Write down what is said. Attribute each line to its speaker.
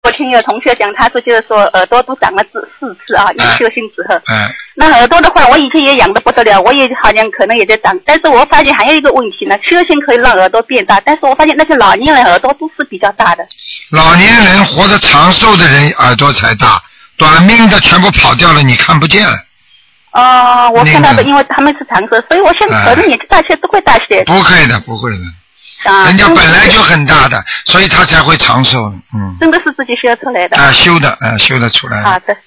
Speaker 1: 我听有同学讲，他说就是说耳朵都长了4次啊，因为修行之后。那耳朵的话，我以前也养得不得了，我也好像可能也在长，但是我发现还有一个问题呢，修行可以让耳朵变大，但是我发现那些老年人耳朵都是比较大的。
Speaker 2: 老年人活得长寿的人耳朵才大，短命的全部跑掉了，你看不见。
Speaker 1: 我看到的，因为他们是长寿，所以我想可能年纪大些都会大些。
Speaker 2: 不会的，不会的。人家本来就很大的，所以他才会长寿。真
Speaker 1: 的是自己修出来的。
Speaker 2: 修得出来的。
Speaker 1: 好的。